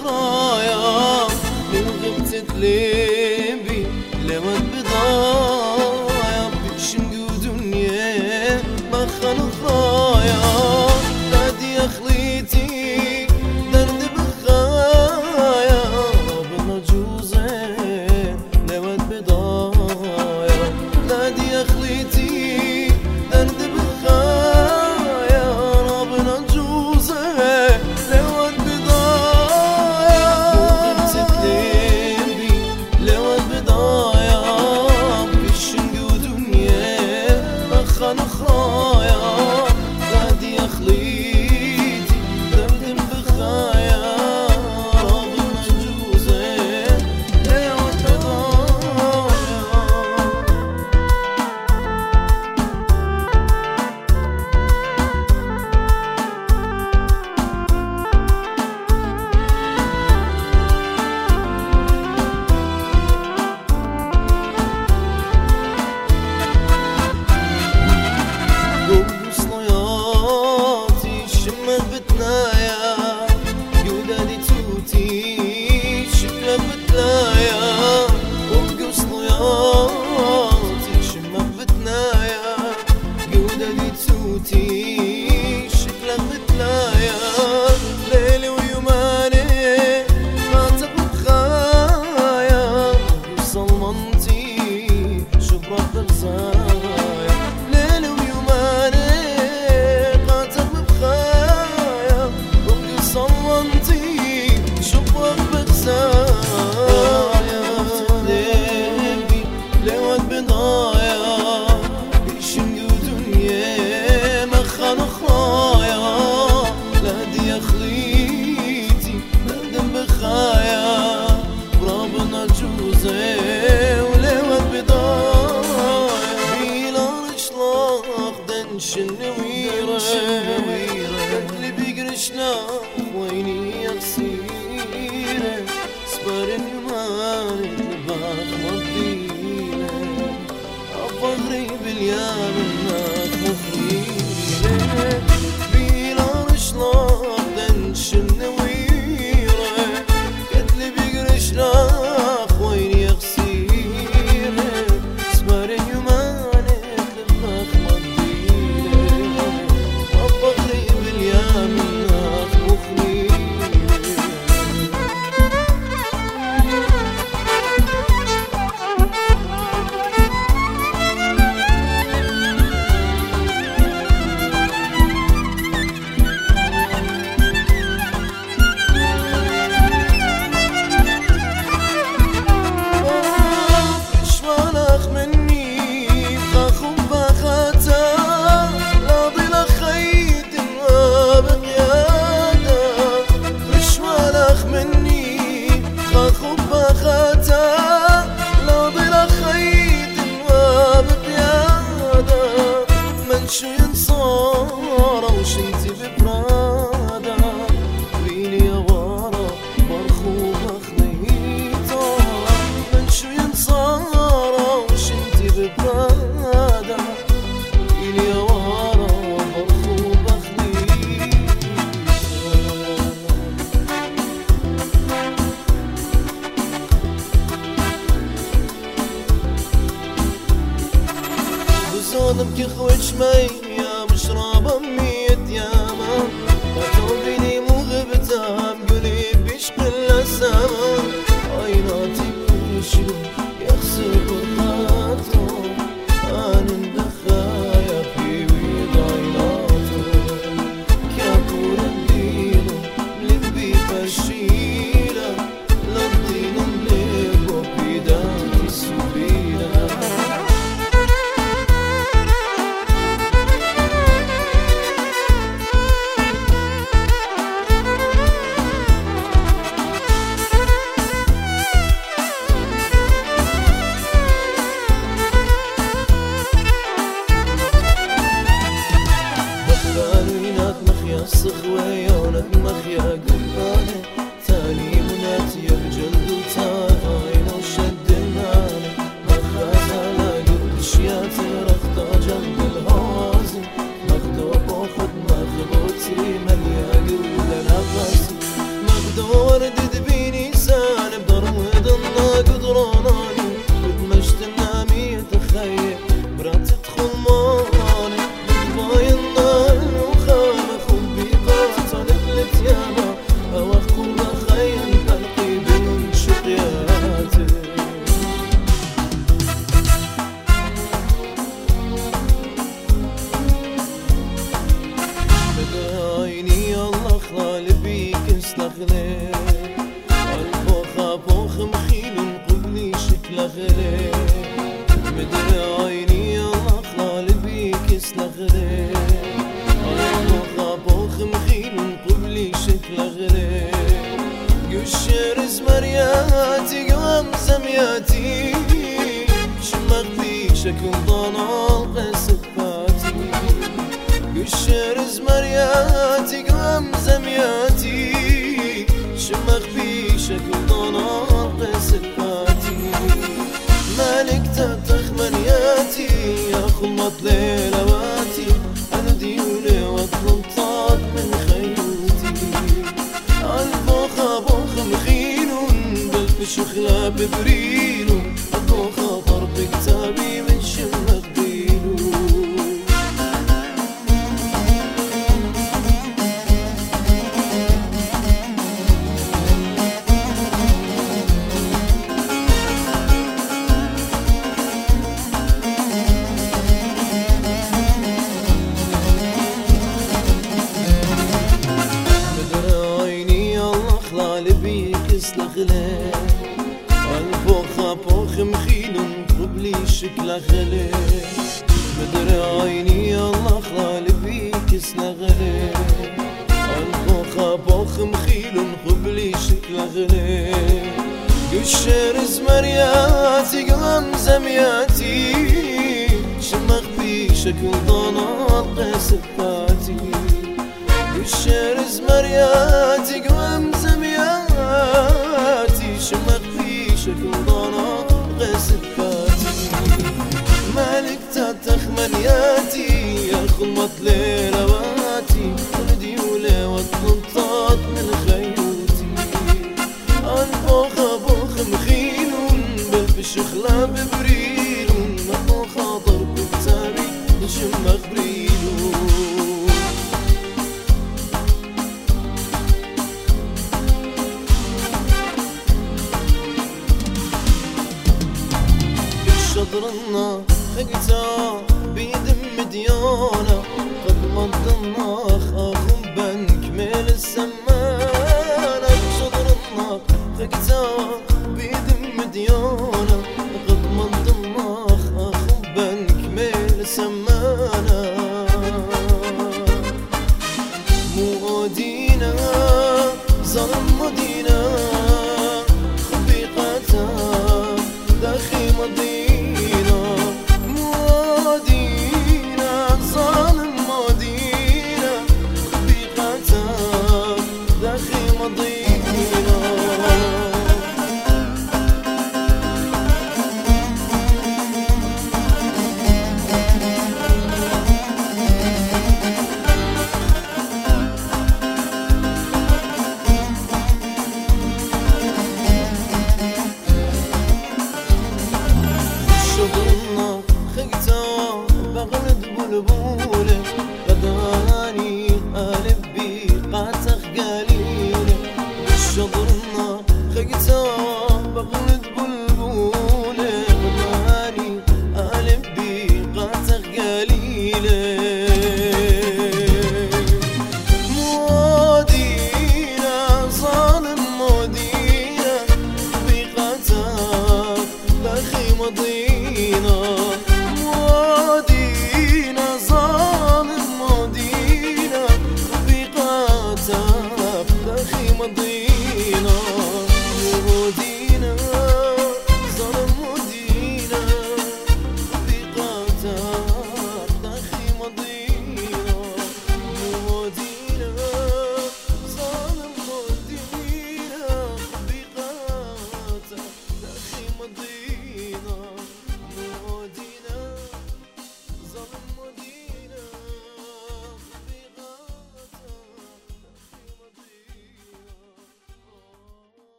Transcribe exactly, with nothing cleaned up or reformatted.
خرايا من غبت تلبي لواد بضايا بشنقو دنيا ما خان خرايا نادي يا خليتي درد بخايا ربنا جوزي لواد بضايا نادي يا خليتي درد بخايا ربنا جوزي لواد بضايا وغبت تلبي لواد بضايا بشنقو دنيا ما خان خرايا نادي يا خليتي درد بخايا ربنا جوزي لواد بضايا شكلك بتلايا ليلي ويوماني خاطب بخايا وصلمنتي شبرك بخزايا ليلي ويوماني خاطب بخايا وصلمنتي شبرك بخزايا ليلي لواد بضايا بشنقو دنيا ما خان خرايا لهدي يا خليتي بندم بخايا بربنا جوزي ولواد بضايا بيلا رشلاق دنشن ويرة قتلي بيقرشنا ويني يا قصيرة صبرن يماني لباق مضينا أفغري باليام الناك مخيرة بيلا رشلاق دنشن ويرة قتلي بيقرشنا ويني يا قصيرة صبرن يماني لباق مضينا أفغري باليام الناك مخيرة شو ينصار وشنتي ببرادا ويني يا ورا مرخومة خليطة من شو ينصار وشنتي ببرادا ويني يا ورا مرخومة خليطة بزودم كي خوش مي يا مشرب ميت ياما فتوبيني مغبتها بقولي بيشق الأسامة عيناتي بيشلو يخسر خاطر أنا ندخايا في بيض عيناته كياكور الدينو لبي فشيلة للدينو مليبو بيداتي سبيلة شكله غير مدري عيني الله خلال بيك اسله غير انا خابوخ مخيل قبلي شكله غير قشر زمرياتي قوام زمياتي شمخ بي شكل ضنال قصفاتي قشر زمرياتي قوام زمياتي شمخ بي شكل ضنال قصفاتي مالك تتخ منياتي يا خلط ليلواتي انا ديولي واطلب طاق من خيوتي البوخ بوخ مخيلون بلبش خلاب بريلون البوخ ضرب كتابي من شمك بيلون البوخ بوخ مخيل قبلي شكله غلي مدري عيني الله خلال بيك اسله غلي البوخ بوخ مخيل قبلي شكله غلي قشر زمرياتي قلم زمياتي شمخ بي شكل ضنال قصفاتي قشر زمرياتي قلم زمياتي شمخ في شكل ضنا قصفاتي مالك تتخ منياتي يا خلمط ليلواتي رديولي واطلب طاط من خيوتي البوخ بوخ مخيلون بلبش خلاب بريلون البوخ ضرب كتابي شمخ بريلون شطرنا خقتا بيدم مديانة قد منطناخ اخم بنكمل السمانة شطرنا خقتا بيدم مديانة